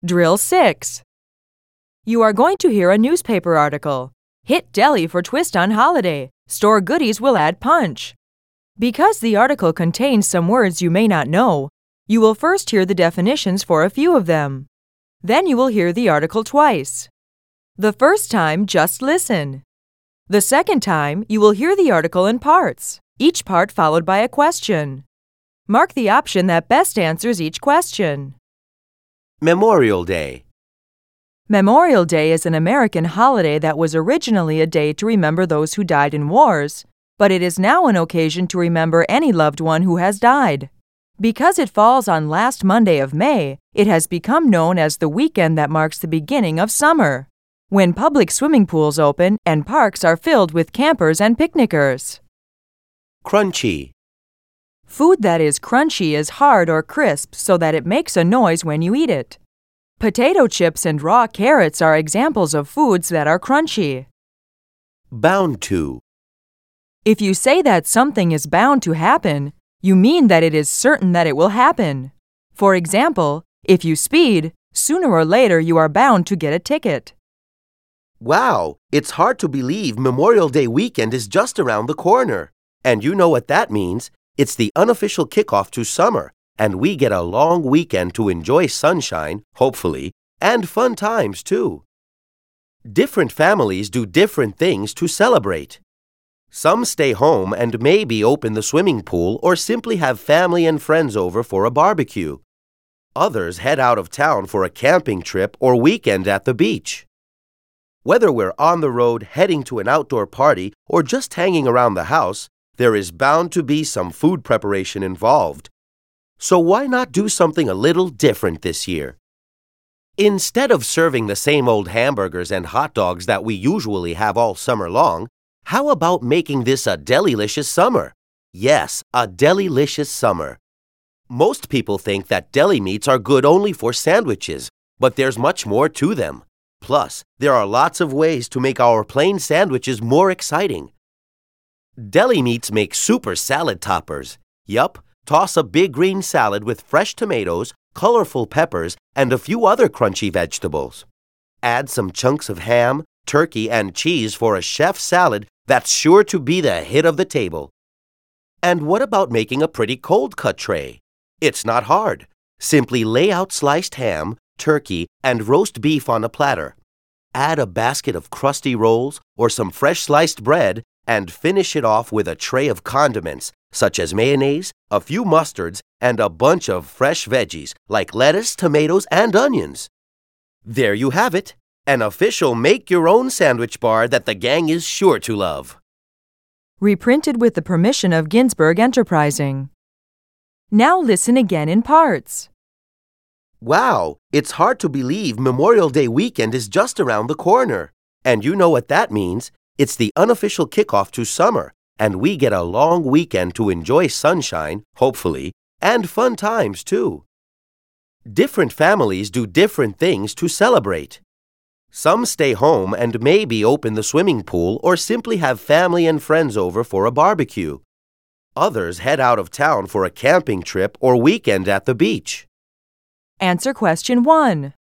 Drill 6. You are going to hear a newspaper article. Hit deli for twist on holiday. Store goodies will add punch. Because the article contains some words you may not know, you will first hear the definitions for a few of them. Then you will hear the article twice. The first time, just listen. The second time, you will hear the article in parts, each part followed by a question. Mark the option that best answers each question. Memorial Day. Memorial Day is an American holiday that was originally a day to remember those who died in wars, but it is now an occasion to remember any loved one who has died. Because it falls on last Monday of May, it has become known as the weekend that marks the beginning of summer, when public swimming pools open and parks are filled with campers and picnickers. Crunchy. Food that is crunchy is hard or crisp so that it makes a noise when you eat it. Potato chips and raw carrots are examples of foods that are crunchy. Bound to. If you say that something is bound to happen, you mean that it is certain that it will happen. For example, if you speed, sooner or later you are bound to get a ticket. Wow, it's hard to believe Memorial Day weekend is just around the corner. And you know what that means? It's the unofficial kickoff to summer, and we get a long weekend to enjoy sunshine, hopefully, and fun times too. Different families do different things to celebrate. Some stay home and maybe open the swimming pool or simply have family and friends over for a barbecue. Others head out of town for a camping trip or weekend at the beach. Whether we're on the road heading to an outdoor party or just hanging around the house, there is bound to be some food preparation involved. So why not do something a little different this year? Instead of serving the same old hamburgers and hot dogs that we usually have all summer long, how about making this a delilicious summer? Yes, a delilicious summer. Most people think that deli meats are good only for sandwiches, but there's much more to them. Plus, there are lots of ways to make our plain sandwiches more exciting. Deli meats make super salad toppers. Yup, toss a big green salad with fresh tomatoes, colorful peppers, and a few other crunchy vegetables. Add some chunks of ham, turkey, and cheese for a chef salad that's sure to be the hit of the table. And what about making a pretty cold-cut tray? It's not hard. Simply lay out sliced ham, turkey, and roast beef on a platter. Add a basket of crusty rolls or some fresh sliced bread and finish it off with a tray of condiments such as mayonnaise, a few mustards, and a bunch of fresh veggies like lettuce, tomatoes, and onions. There you have it. An official make-your-own sandwich bar that the gang is sure to love. Reprinted with the permission of Ginsberg Enterprising. Now listen again in parts. Wow, it's hard to believe Memorial Day weekend is just around the corner. And you know what that means? It's the unofficial kickoff to summer, and we get a long weekend to enjoy sunshine, hopefully, and fun times too. Different families do different things to celebrate. Some stay home and maybe open the swimming pool or simply have family and friends over for a barbecue. Others head out of town for a camping trip or weekend at the beach. Answer question 1.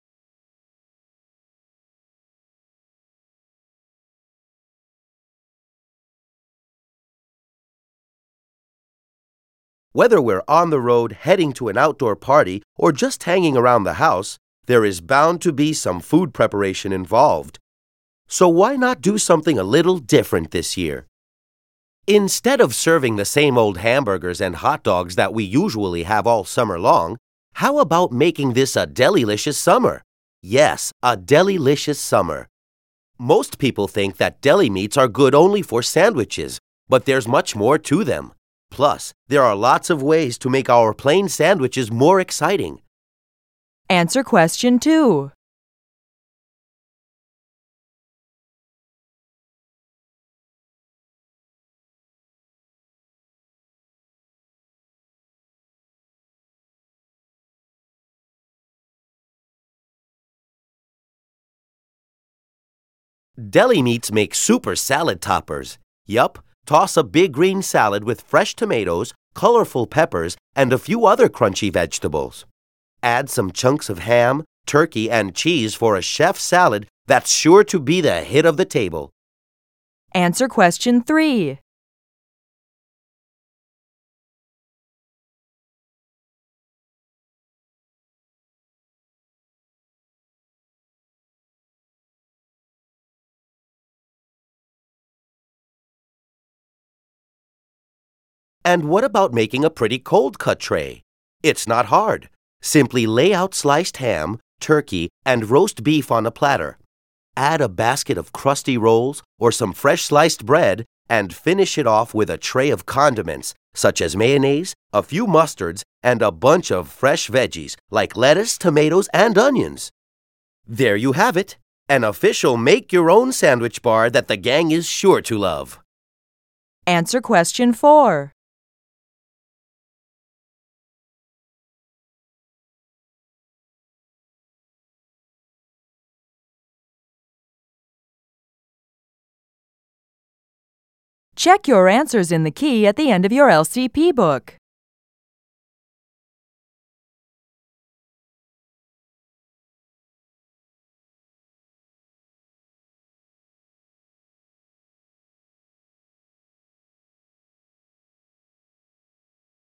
Whether we're on the road heading to an outdoor party or just hanging around the house, there is bound to be some food preparation involved. So why not do something a little different this year? Instead of serving the same old hamburgers and hot dogs that we usually have all summer long, how about making this a delilicious summer? Yes, a delilicious summer. Most people think that deli meats are good only for sandwiches, but there's much more to them. Plus, there are lots of ways to make our plain sandwiches more exciting. Answer question 2. Deli meats make super salad toppers. Yup, toss a big green salad with fresh tomatoes, colorful peppers, and a few other crunchy vegetables. Add some chunks of ham, turkey, and cheese for a chef salad that's sure to be the hit of the table. Answer question 3. And what about making a pretty cold-cut tray? It's not hard. Simply lay out sliced ham, turkey, and roast beef on a platter. Add a basket of crusty rolls or some fresh sliced bread and finish it off with a tray of condiments such as mayonnaise, a few mustards, and a bunch of fresh veggies like lettuce, tomatoes, and onions. There you have it, an official make-your-own sandwich bar that the gang is sure to love. Answer question 4. Check your answers in the key at the end of your LCP book.